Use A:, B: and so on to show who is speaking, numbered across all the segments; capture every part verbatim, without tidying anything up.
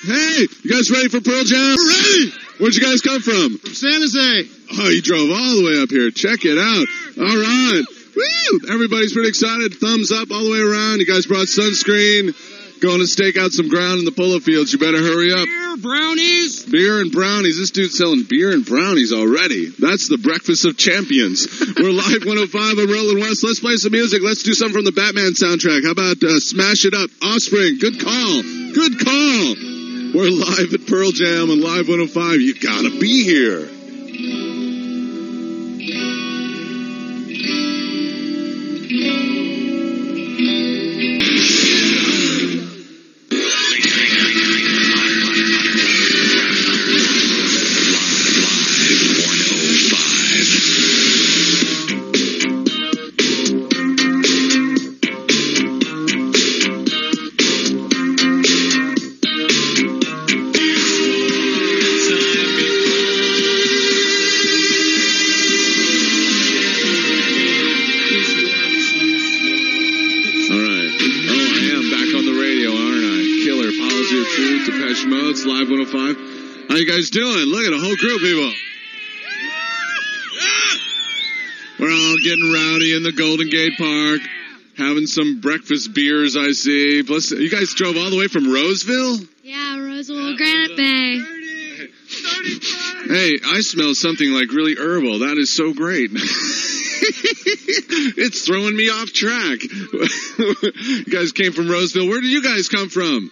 A: Hey, you guys ready for Pearl Jam?
B: We're ready!
A: Where'd you guys come from?
B: From San Jose.
A: Oh, you drove all the way up here. Check it out. All right. Woo! Everybody's pretty excited. Thumbs up all the way around. You guys brought sunscreen. Going to stake out some ground in the polo fields. You better hurry up.
B: Beer, brownies.
A: Beer and brownies. This dude's selling beer and brownies already. That's the breakfast of champions. We're live one oh five on Roland West. Let's play some music. Let's do something from the Batman soundtrack. How about uh, Smash It Up? Offspring. Good call. Good call. We're live at Pearl Jam on Live one oh five. You gotta be here. Live one oh five. How you guys doing? Look at a whole group of people. We're all getting rowdy in the Golden Gate Park, having some breakfast beers, I see. Plus, you guys drove all the way from Roseville?
C: Yeah, Roseville, Granite Bay.
A: Hey, I smell something like really herbal. That is so great. It's throwing me off track. You guys came from Roseville. Where did you guys come from?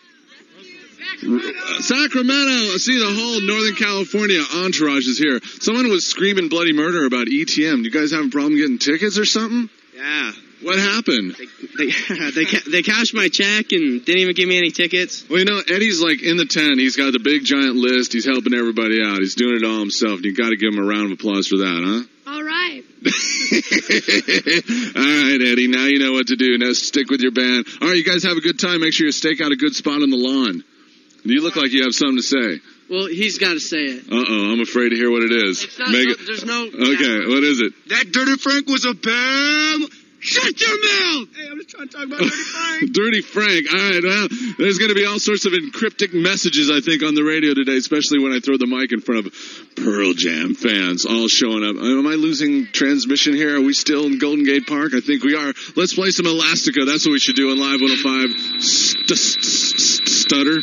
A: Sacramento. See, the whole Northern California entourage is here. Someone was screaming bloody murder about E T M. Do you guys have a problem getting tickets or something?
D: Yeah.
A: What happened?
D: They they they, ca- they cashed my check and didn't even give me any tickets.
A: Well, you know, Eddie's like in the tent. He's got the big giant list. He's helping everybody out. He's doing it all himself. And you got to give him a round of applause for that, huh?
C: All right.
A: All right, Eddie. Now you know what to do. Now stick with your band. All right, you guys have a good time. Make sure you stake out a good spot on the lawn. You look like you have something to say.
D: Well, he's got to say it.
A: Uh-oh, I'm afraid to hear what it is.
D: It's not,
A: Make
D: no,
A: it,
D: there's no...
A: Okay,
D: Yeah.
A: what is it?
B: That Dirty Frank was a bam. Shut your mouth. Hey, I'm just trying to talk about Dirty Frank.
A: Dirty Frank. All right, well, there's going to be all sorts of encryptic messages, I think, on the radio today, especially when I throw the mic in front of Pearl Jam fans all showing up. Am I losing transmission here? Are we still in Golden Gate Park? I think we are. Let's play some Elastica. That's what we should do on Live one oh five. St- st- st- stutter.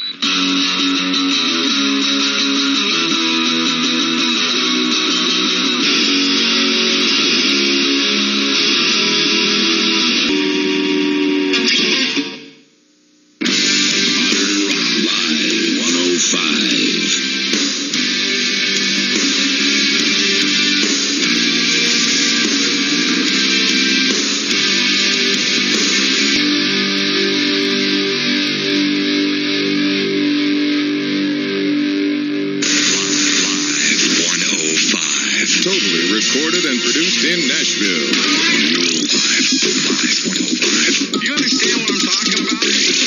E: Recorded and produced in Nashville.
B: You understand what I'm talking about?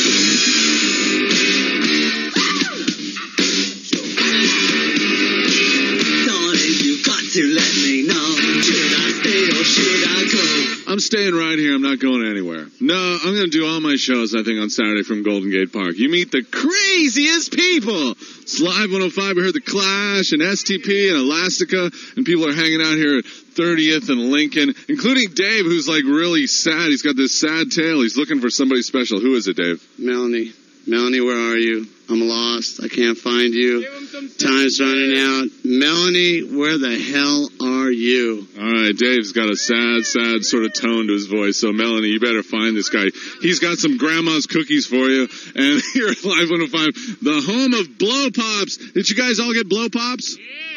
F: Darling, you got to let me know. Should I stay or should I go?
A: I'm staying right here. I'm not going anywhere. No, I'm going to do all my shows, I think, on Saturday from Golden Gate Park. You meet the craziest people. It's Live one oh five. We heard the Clash and S T P and Elastica, and people are hanging out here at thirtieth and Lincoln, including Dave, who's like really sad. He's got this sad tale. He's looking for somebody special. Who is it, Dave?
D: Melanie. Melanie, where are you? I'm lost. I can't find you. Time's running out. Melanie, where the hell are you?
A: All right, Dave's got a sad, sad sort of tone to his voice. So, Melanie, you better find this guy. He's got some grandma's cookies for you. And here at Live one oh five, the home of Blow Pops. Did you guys all get Blow Pops?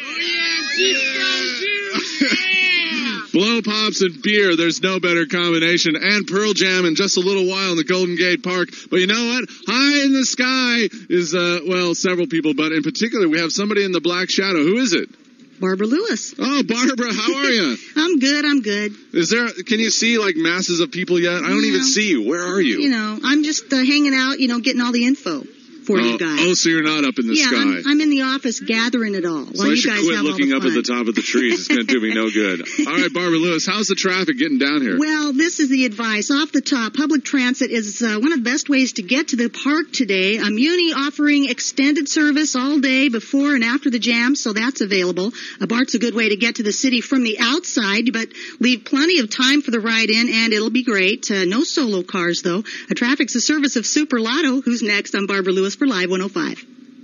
A: Blow Pops and beer, there's no better combination. And Pearl Jam in just a little while in the Golden Gate Park. But you know what? High in the sky is, uh, well, several people. But in particular, we have somebody in the black shadow. Who is it?
G: Barbara Lewis.
A: Oh, Barbara, how are you?
G: I'm good, I'm good.
A: Is there, can you see like masses of people yet? I don't
G: Yeah.
A: even see you. Where are you?
G: You know, I'm just uh, hanging out, you know, getting all the info. for
A: oh,
G: you guys.
A: Oh, so you're not up in the
G: yeah,
A: sky.
G: I'm, I'm in the office gathering it all.
A: So
G: while
A: I
G: you
A: should
G: guys
A: quit
G: have
A: looking
G: all
A: up
G: the
A: at the
G: fun.
A: top of the trees. It's going to do me no good. All right, Barbara Lewis, how's the traffic getting down here?
G: Well, this is the advice. Off the top, public transit is uh, one of the best ways to get to the park today. A Muni offering extended service all day before and after the jam, so that's available. A BART's a good way to get to the city from the outside, but leave plenty of time for the ride in, and it'll be great. Uh, no solo cars, though. A traffic's a service of Super Lotto. Who's next? I'm Barbara Lewis for Live one oh five.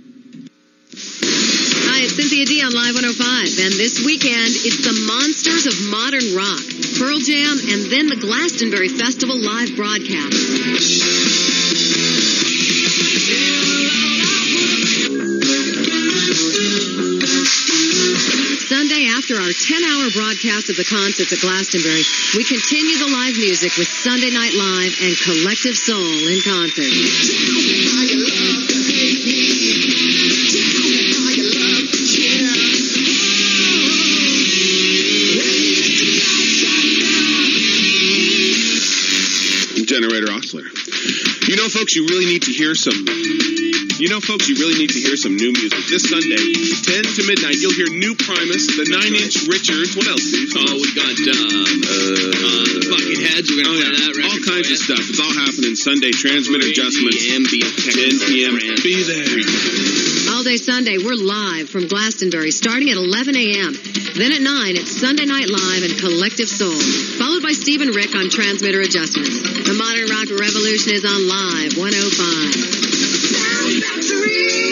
H: Hi, it's Cynthia D on Live one oh five, and this weekend it's the Monsters of Modern Rock, Pearl Jam, and then the Glastonbury Festival live broadcast. Sunday, after our ten-hour broadcast of the concerts at Glastonbury, we continue the live music with Sunday Night Live and Collective Soul in concert.
I: Generator Oscillator. You know, folks, you really need to hear some... You know, folks, you really need to hear some new music. This Sunday, ten to midnight, you'll hear New Primus, the Nine Inch Richards. What else, Steve?
B: Oh, we got, um, uh, uh, Bucketheads. We're going to
I: oh,
B: play
I: yeah.
B: that record.
I: All kinds of stuff. It's all happening Sunday. Transmitter adjustments.
B: Ambient,
I: ten p.m. Be there.
H: All day Sunday, we're live from Glastonbury, starting at eleven a.m. Then at nine, it's Sunday Night Live and Collective Soul, followed by Steve and Rick on Transmitter Adjustments. The Modern Rock Revolution is on Live one oh five.